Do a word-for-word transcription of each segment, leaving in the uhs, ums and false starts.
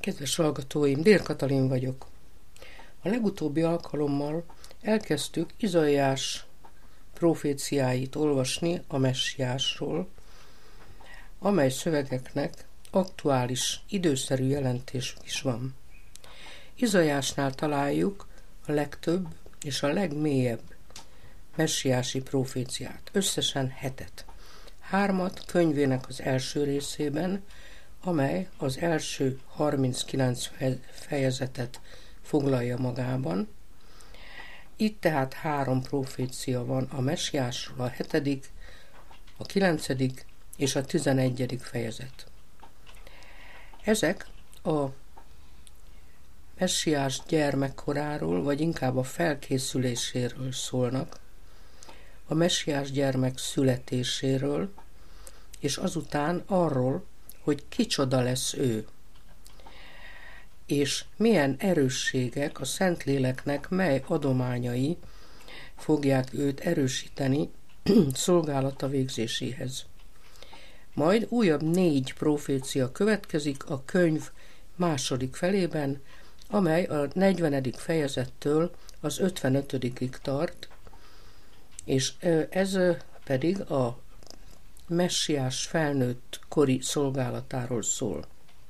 Kedves hallgatóim, Dér Katalin vagyok. A legutóbbi alkalommal elkezdtük Izaiás proféciáit olvasni a messiásról, amely szövegeknek aktuális, időszerű jelentésük is van. Izaiásnál találjuk a legtöbb és a legmélyebb messiási proféciát, összesen hetet. Hármat könyvének az első részében, amely az első harminckilenc fejezetet foglalja magában. Itt tehát három profécia van a messiásról, a hetedik, a kilencedik és a tizenegyedik fejezet. Ezek a messiás gyermekkoráról, vagy inkább a felkészüléséről szólnak, a messiás gyermek születéséről, és azután arról, hogy kicsoda lesz ő, és milyen erősségek a Szentléleknek, mely adományai fogják őt erősíteni szolgálata végzéséhez. Majd újabb négy profécia következik a könyv második felében, amely a negyvenedik fejezettől az ötvenötödikig tart, és ez pedig a messiás felnőtt kori szolgálatáról szól.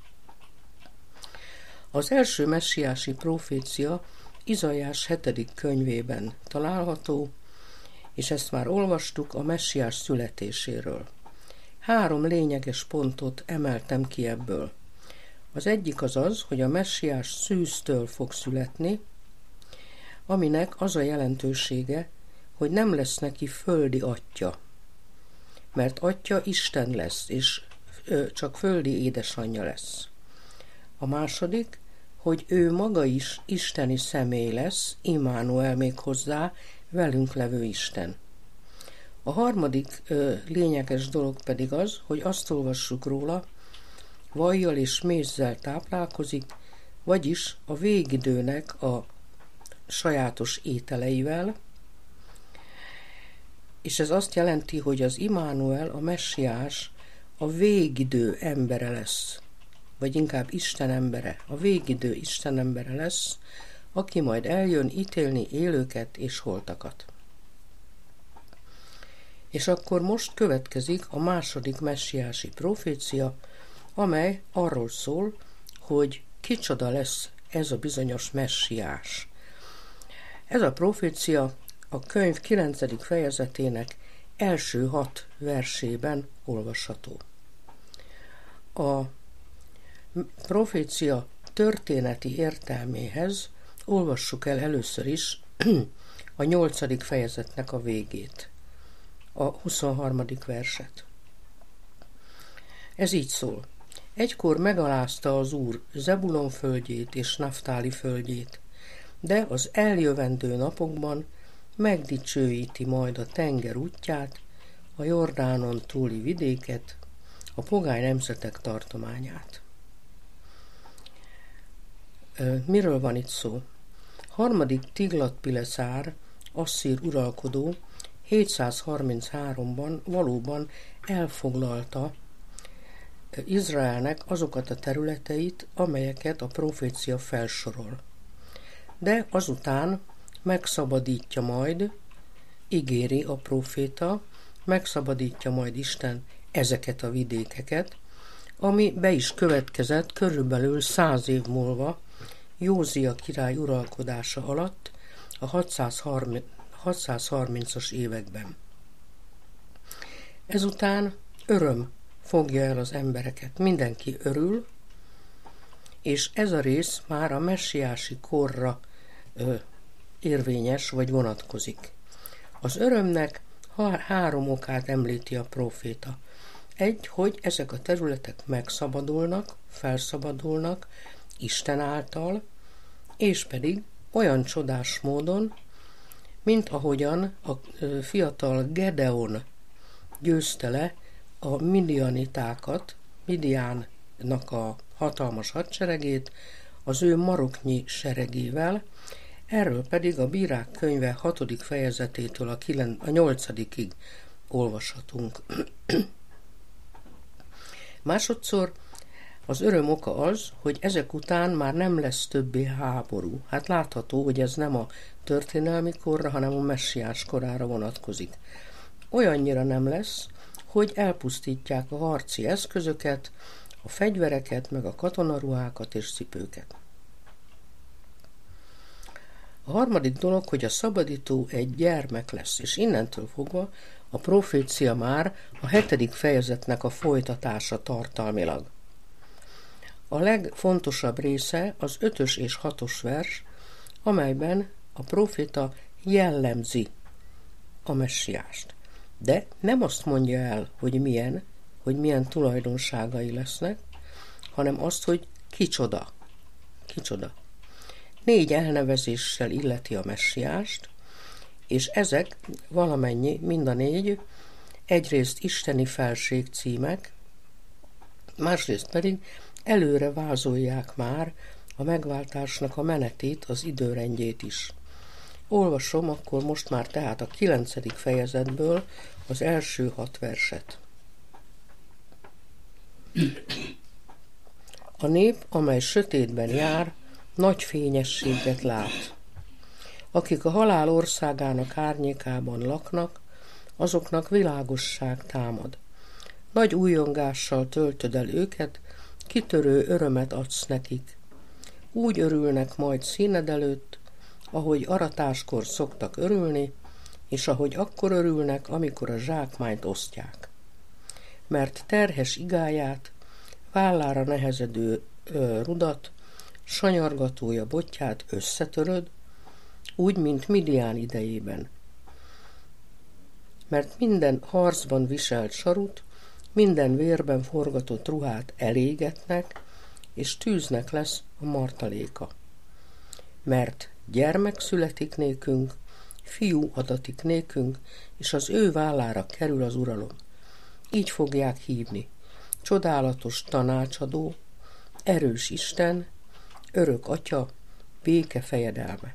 Az első messiási profécia Izaiás hetedik könyvében található, és ezt már olvastuk a messiás születéséről. Három lényeges pontot emeltem ki ebből. Az egyik az az, hogy a messiás szűztől fog születni, aminek az a jelentősége, hogy nem lesz neki földi atyja, mert atyja Isten lesz, és csak földi édesanyja lesz. A második, hogy ő maga is isteni személy lesz, Immanuel még hozzá, velünk levő Isten. A harmadik ö, lényeges dolog pedig az, hogy azt olvassuk róla, vajjal és mézzel táplálkozik, vagyis a végidőnek a sajátos ételeivel, és ez azt jelenti, hogy az Immanuel, a messiás a végidő embere lesz, vagy inkább Isten embere, a végidő Isten embere lesz, aki majd eljön ítélni élőket és holtakat. És akkor most következik a második messiási profécia, amely arról szól, hogy kicsoda lesz ez a bizonyos messiás. Ez a profécia a könyv kilencedik fejezetének első hat versében olvasható. A profécia történeti értelméhez olvassuk el először is a nyolcadik fejezetnek a végét, a huszonharmadik verset. Ez így szól. Egykor megalázta az Úr Zebulon földjét és Naftáli földjét, de az eljövendő napokban megdicsőíti majd a tenger útját, a Jordánon túli vidéket, a pogány nemzetek tartományát. Miről van itt szó? Harmadik Tiglat-Pileszár, asszír uralkodó hétszázharmincháromban valóban elfoglalta Izraelnek azokat a területeit, amelyeket a profécia felsorol. De azután megszabadítja majd, ígéri a próféta, megszabadítja majd Isten ezeket a vidékeket, ami be is következett körülbelül száz év múlva, Józia király uralkodása alatt, a hatszázharmincas években. Ezután öröm fogja el az embereket, mindenki örül, és ez a rész már a messiási korra ö, érvényes vagy vonatkozik. Az örömnek három okát említi a próféta. Egy, hogy ezek a területek megszabadulnak, felszabadulnak Isten által, és pedig olyan csodás módon, mint ahogyan a fiatal Gedeon győzte le a midianitákat, Midiánnak a hatalmas hadseregét, az ő maroknyi seregével, erről pedig a Bírák könyve hatodik fejezetétől a, kilenc, a nyolcadikig olvashatunk. Másodszor Az öröm oka az, hogy ezek után már nem lesz többé háború. Hát látható, hogy ez nem a történelmi korra, hanem a messiás korára vonatkozik. Olyannyira nem lesz, hogy elpusztítják a harci eszközöket, a fegyvereket, meg a katonaruhákat és cipőket. A harmadik dolog, hogy a szabadító egy gyermek lesz, és innentől fogva a profécia már a hetedik fejezetnek a folytatása tartalmilag. A legfontosabb része az ötös és hatos vers, amelyben a proféta jellemzi a messiást. De nem azt mondja el, hogy milyen, hogy milyen tulajdonságai lesznek, hanem azt, hogy kicsoda. Kicsoda. Négy elnevezéssel illeti a messiást, és ezek valamennyi, mind a négy, egyrészt isteni felség címek, másrészt pedig előre vázolják már a megváltásnak a menetét, az időrendjét is. Olvasom akkor most már tehát a kilencedik fejezetből az első hat verset. A nép, amely sötétben jár, nagy fényességet lát. Akik a halál országának árnyékában laknak, azoknak világosság támad. Nagy újongással töltöd el őket, kitörő örömet adsz nekik. Úgy örülnek majd színed előtt, ahogy aratáskor szoktak örülni, és ahogy akkor örülnek, amikor a zsákmányt osztják. Mert terhes igáját, vállára nehezedő ö, rudat, sanyargatója botját összetöröd, úgy, mint Midián idejében. Mert minden harcban viselt sarut, minden vérben forgatott ruhát elégetnek, és tűznek lesz a martaléka. Mert gyermek születik nékünk, fiú adatik nékünk, és az ő vállára kerül az uralom. Így fogják hívni: csodálatos tanácsadó, erős Isten, örök Atya, béke fejedelme.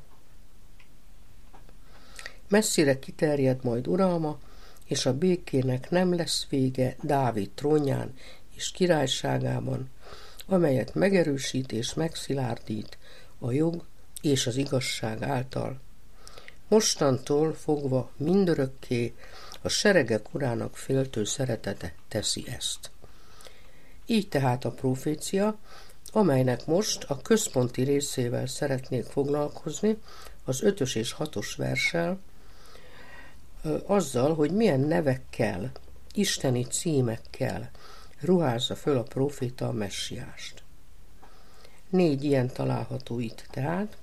Messzire kiterjed majd uralma, és a békének nem lesz vége Dávid trónján és királyságában, amelyet megerősít és megszilárdít a jog és az igazság által. Mostantól fogva mindörökké a seregek urának féltő szeretete teszi ezt. Így tehát a profécia, amelynek most a központi részével szeretnék foglalkozni, az ötös és hatos verssel, azzal, hogy milyen nevekkel, isteni címekkel ruházza föl a proféta a messiást. Négy ilyen található itt tehát.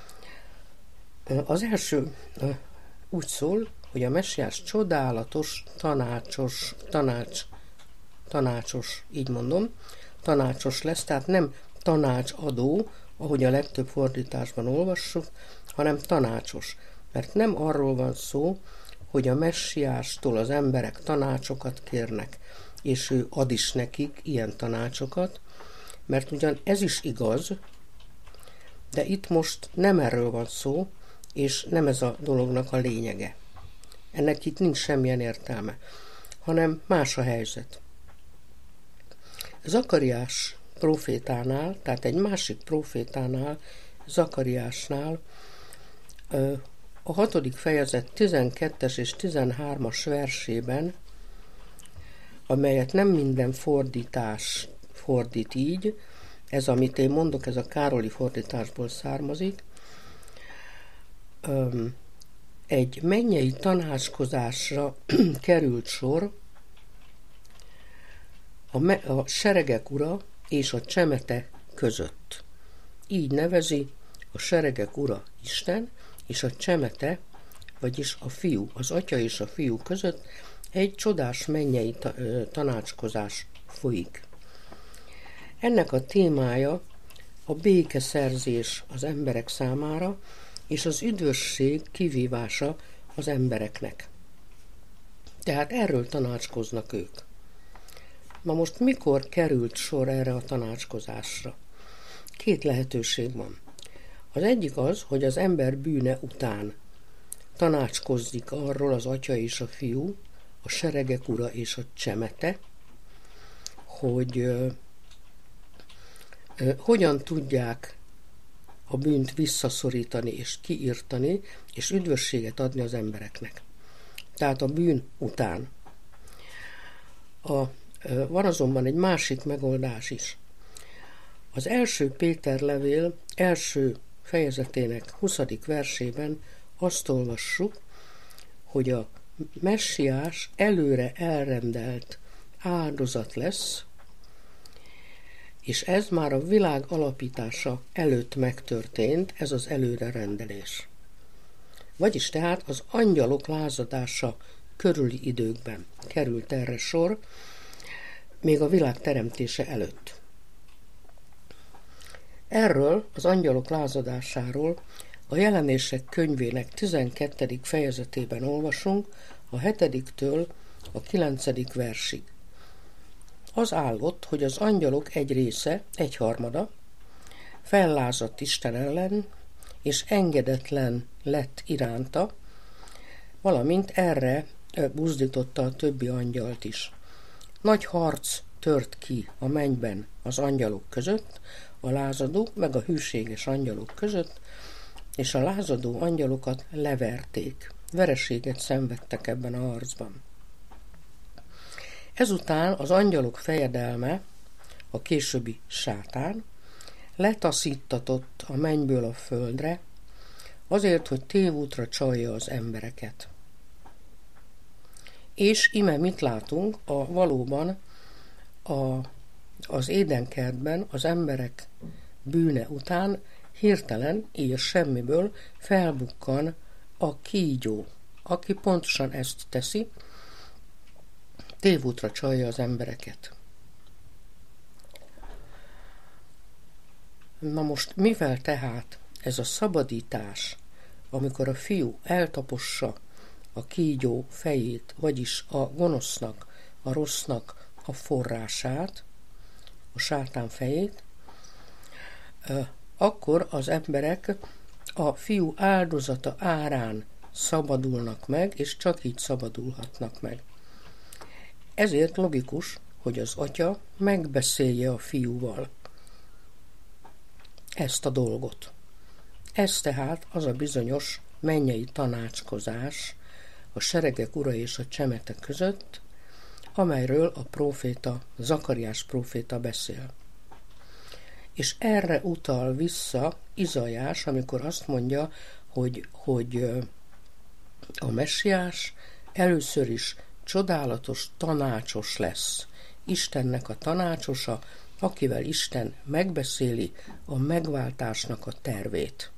Az első úgy szól, hogy a messiás csodálatos, tanácsos, tanács, tanácsos, így mondom, tanácsos lesz, tehát nem tanácsadó, ahogy a legtöbb fordításban olvassuk, hanem tanácsos. Mert nem arról van szó, hogy a messiástól az emberek tanácsokat kérnek, és ő ad is nekik ilyen tanácsokat, mert ugyan ez is igaz, de itt most nem erről van szó, és nem ez a dolognak a lényege. Ennek itt nincs semmilyen értelme, hanem más a helyzet. Zakariás profétánál, tehát egy másik profétánál, Zakariásnál a hatodik fejezet tizenkettes és tizenhármas versében, amelyet nem minden fordítás fordít így, ez, amit én mondok, ez a Károli fordításból származik, egy mennyei tanácskozásra került sor a, me- a seregek ura és a csemete között. Így nevezi a seregek ura Isten, és a csemete, vagyis a fiú, az atya és a fiú között egy csodás mennyei ta- tanácskozás folyik. Ennek a témája a békeszerzés az emberek számára, és az üdvösség kivívása az embereknek. Tehát erről tanácskoznak ők. Na most mikor került sor erre a tanácskozásra? Két lehetőség van. Az egyik az, hogy az ember bűne után tanácskozik arról az atya és a fiú, a seregek ura és a csemete, hogy hogyan tudják a bűnt visszaszorítani és kiirtani, és üdvösséget adni az embereknek. Tehát a bűn után. A, van azonban egy másik megoldás is. Az első Péter levél első fejezetének huszadik versében azt olvassuk, hogy a messiás előre elrendelt áldozat lesz, és ez már a világ alapítása előtt megtörtént, ez az előrerendelés. Vagyis tehát az angyalok lázadása körüli időkben került erre sor, még a világ teremtése előtt. Erről, az angyalok lázadásáról a Jelenések könyvének tizenkettedik fejezetében olvasunk, a hetediktől a kilencedik versig. Az állott, hogy az angyalok egy része, egyharmada, fellázadt Isten ellen, és engedetlen lett iránta, valamint erre buzdította a többi angyalt is. Nagy harc tört ki a mennyben az angyalok között, a lázadó meg a hűséges angyalok között, és a lázadó angyalokat leverték. Vereséget szenvedtek ebben a harcban. Ezután az angyalok fejedelme, a későbbi sátán, letaszíttatott a mennyből a földre, azért, hogy tévútra csalja az embereket. És ime mit látunk? A valóban a, az édenkertben az emberek bűne után hirtelen, így a semmiből felbukkan a kígyó, aki pontosan ezt teszi, tévútra csalja az embereket. Na most, mivel tehát ez a szabadítás, amikor a fiú eltapossa a kígyó fejét, vagyis a gonosznak, a rossznak a forrását, a sátán fejét, akkor az emberek a fiú áldozata árán szabadulnak meg, és csak így szabadulhatnak meg. Ezért logikus, hogy az atya megbeszélje a fiúval ezt a dolgot. Ez tehát az a bizonyos mennyei tanácskozás a seregek ura és a csemetek között, amelyről a próféta, Zakariás próféta beszél. És erre utal vissza Izaiás, amikor azt mondja, hogy, hogy a messiás először is csodálatos tanácsos lesz. Istennek a tanácsosa, akivel Isten megbeszéli a megváltásnak a tervét.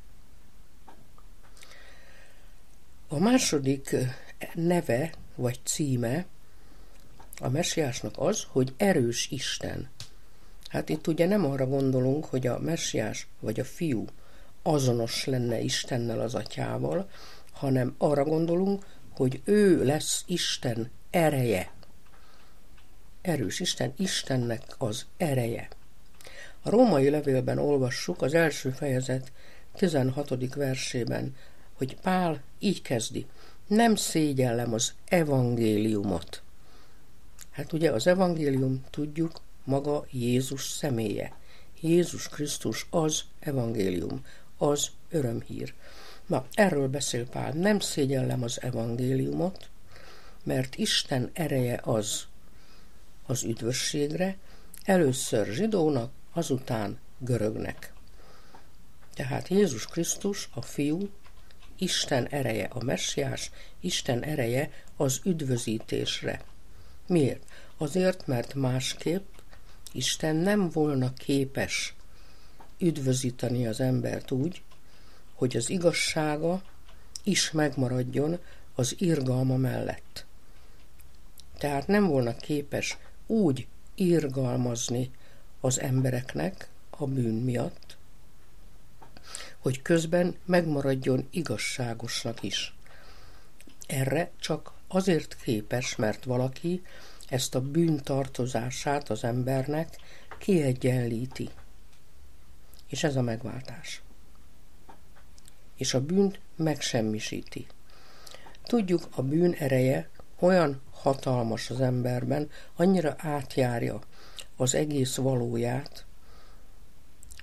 A második neve, vagy címe a messiásnak az, hogy erős Isten. Hát itt ugye nem arra gondolunk, hogy a messiás vagy a fiú azonos lenne Istennel, az atyával, hanem arra gondolunk, hogy ő lesz Isten ereje. Erős Isten, Istennek az ereje. A római levélben olvassuk az első fejezet tizenhatodik versében, hogy Pál így kezdi: nem szégyellem az evangéliumot. Hát ugye az evangélium, tudjuk, maga Jézus személye. Jézus Krisztus az evangélium, az örömhír. Na, erről beszél Pál: nem szégyellem az evangéliumot, mert Isten ereje az az üdvösségre, először zsidónak, azután görögnek. Tehát Jézus Krisztus, a fiú, Isten ereje a messiás, Isten ereje az üdvözítésre. Miért? Azért, mert másképp Isten nem volna képes üdvözíteni az embert úgy, hogy az igazsága is megmaradjon az irgalma mellett. Tehát nem volna képes úgy irgalmazni az embereknek a bűn miatt, hogy közben megmaradjon igazságosnak is. Erre csak azért képes, mert valaki ezt a bűntartozását az embernek kiegyenlíti. És ez a megváltás. És a bűnt megsemmisíti. Tudjuk, a bűn ereje olyan hatalmas az emberben, annyira átjárja az egész valóját,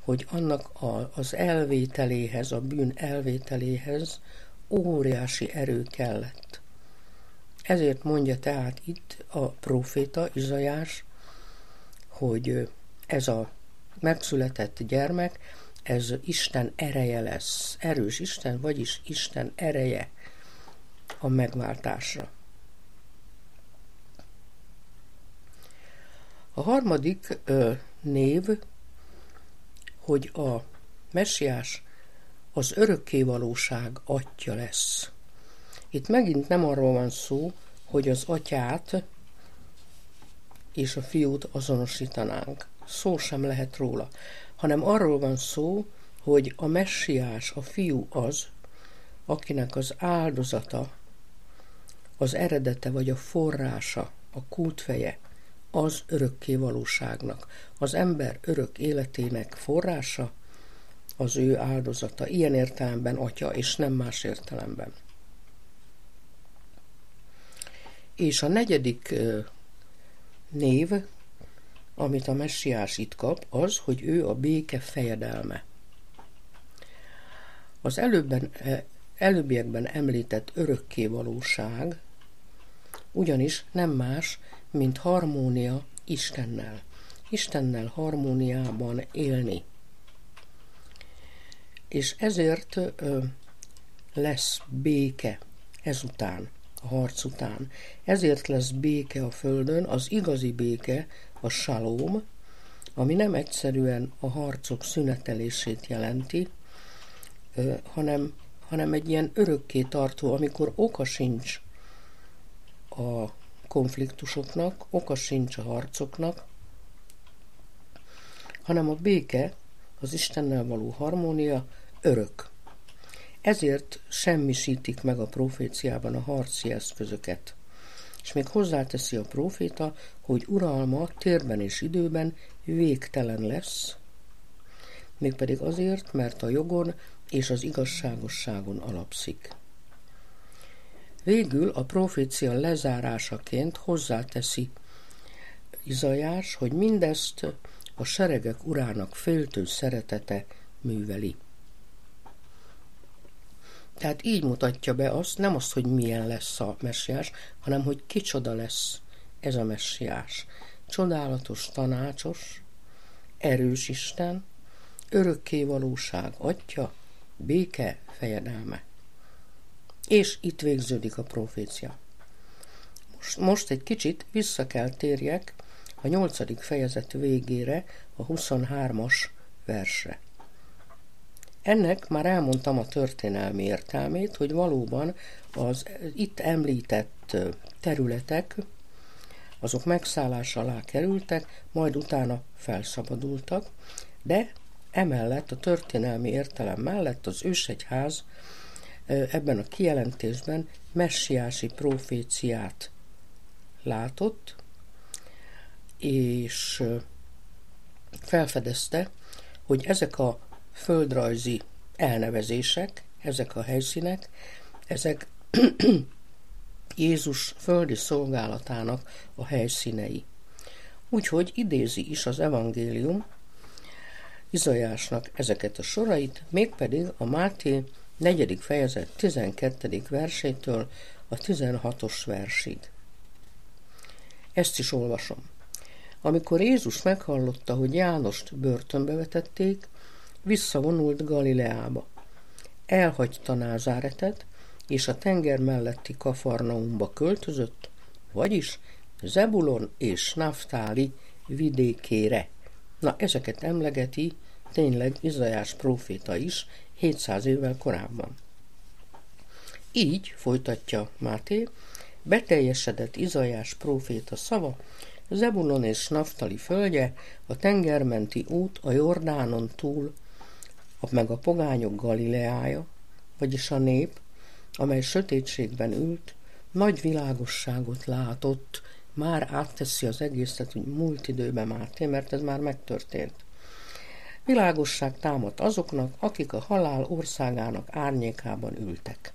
hogy annak a, az elvételéhez, a bűn elvételéhez óriási erő kellett. Ezért mondja tehát itt a próféta, Izaiás, hogy ez a megszületett gyermek, ez Isten ereje lesz. Erős Isten, vagyis Isten ereje a megváltásra. A harmadik ö, név, hogy a messiás az örökkévalóság atya lesz. Itt megint nem arról van szó, hogy az atyát és a fiút azonosítanánk. Szó sem lehet róla, hanem arról van szó, hogy a messiás, a fiú az, akinek az áldozata, az eredete vagy a forrása, a kútfeje, az örökkévalóságnak. Az ember örök életének forrása, az ő áldozata. Ilyen értelemben atya, és nem más értelemben. És a negyedik név, amit a messiás itt kap, az, hogy ő a béke fejedelme. Az előbben, előbbiekben említett örökkévalóság ugyanis nem más, mint harmónia Istennel. Istennel harmóniában élni. És ezért ö, lesz béke ezután, a harc után. Ezért lesz béke a földön, az igazi béke, a salóm, ami nem egyszerűen a harcok szünetelését jelenti, ö, hanem, hanem egy ilyen örökké tartó, amikor oka sincs a konfliktusoknak, oka sincs a harcoknak, hanem a béke, az Istennel való harmónia örök. Ezért semmisítik meg a proféciában a harci eszközöket. És még hozzáteszi a próféta, hogy uralma térben és időben végtelen lesz, mégpedig azért, mert a jogon és az igazságosságon alapszik. Végül a profécia lezárásaként hozzáteszi Izaiás, hogy mindezt a seregek urának féltő szeretete műveli. Tehát így mutatja be azt, nem azt, hogy milyen lesz a messiás, hanem hogy kicsoda lesz ez a messiás. Csodálatos, tanácsos, erős Isten, örökkévalóság atya, béke fejedelme. És itt végződik a profécia. Most, most egy kicsit vissza kell térjek a nyolcadik fejezet végére, a huszonhármas versre. Ennek már elmondtam a történelmi értelmét, hogy valóban az itt említett területek, azok megszállás alá kerültek, majd utána felszabadultak, de emellett a történelmi értelem mellett az ősegyház ebben a kijelentésben messiási proféciát látott, és felfedezte, hogy ezek a földrajzi elnevezések, ezek a helyszínek, ezek Jézus földi szolgálatának a helyszínei. Úgyhogy idézi is az evangélium Izaiásnak ezeket a sorait, mégpedig a Máté negyedik fejezet tizenkettedik versétől a tizenhatos versig. Ezt is olvasom. Amikor Jézus meghallotta, hogy Jánost börtönbe vetették, visszavonult Galileába. Elhagyta Názáretet, és a tenger melletti Kafarnaumba költözött, vagyis Zebulon és Naftáli vidékére. Na, ezeket emlegeti tényleg Izaiás próféta is hétszáz évvel korábban. Így, folytatja Máté, beteljesedett Izaiás próféta szava, Zebulon és Naftali földje, a tengermenti út a Jordánon túl, meg a pogányok Galileája, vagyis a nép, amely sötétségben ült, nagy világosságot látott, már átteszi az egészet, hogy múlt időben Máté, mert ez már megtörtént. Világosság támadt azoknak, akik a halál országának árnyékában ültek.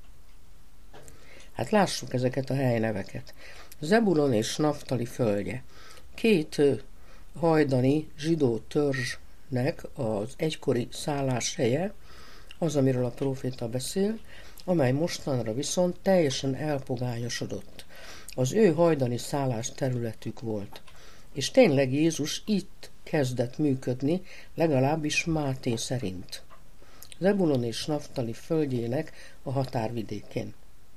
Hát lássuk ezeket a helyneveket. Zebulon és Naftali földje. Két hajdani zsidó törzs nek az egykori szálláshelye az, amiről a próféta beszél, amely mostanra viszont teljesen elpogányosodott. Az ő hajdani szállás területük volt. És tényleg Jézus itt kezdett működni, legalábbis Máté szerint. Zebulon és Naftali földjének a határvidékén.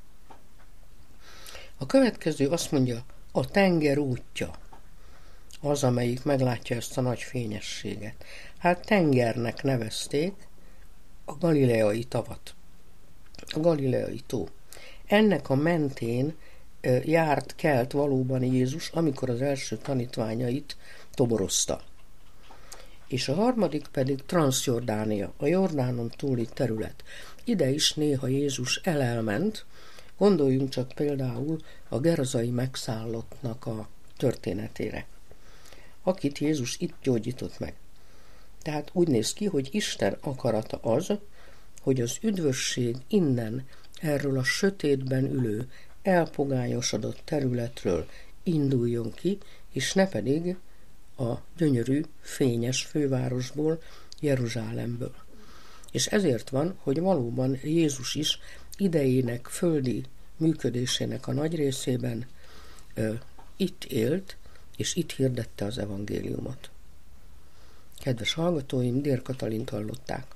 A következő azt mondja, a tenger útja, az, amelyik meglátja ezt a nagy fényességet. Hát tengernek nevezték a galileai tavat, a galileai tó. Ennek a mentén járt, kelt valóban Jézus, amikor az első tanítványait toborozta. És a harmadik pedig Transzjordánia, a Jordánon túli terület. Ide is néha Jézus elelment, gondoljunk csak például a gerazai megszállottnak a történetére, akit Jézus itt gyógyított meg. Tehát úgy néz ki, hogy Isten akarata az, hogy az üdvösség innen, erről a sötétben ülő, elpogányosodott területről induljon ki, és ne pedig a gyönyörű, fényes fővárosból, Jeruzsálemből. És ezért van, hogy valóban Jézus is idejének, földi működésének a nagy részében ö, itt élt, és itt hirdette az evangéliumot. Kedves hallgatóim, Dér Katalint hallották.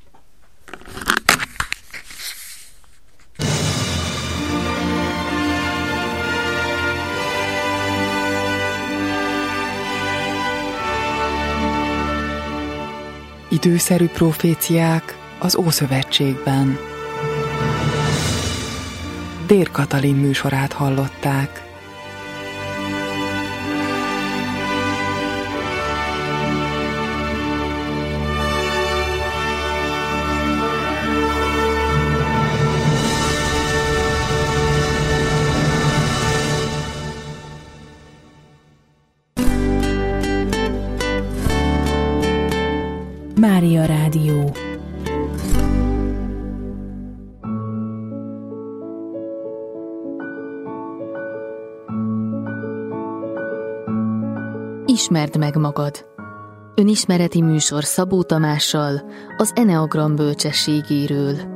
Időszerű proféciák az Ószövetségben. Dér Katalin műsorát hallották. Mária Rádió. Ismerd meg magad. Önismereti műsor Szabó Tamással az Eneagram bölcsességéről.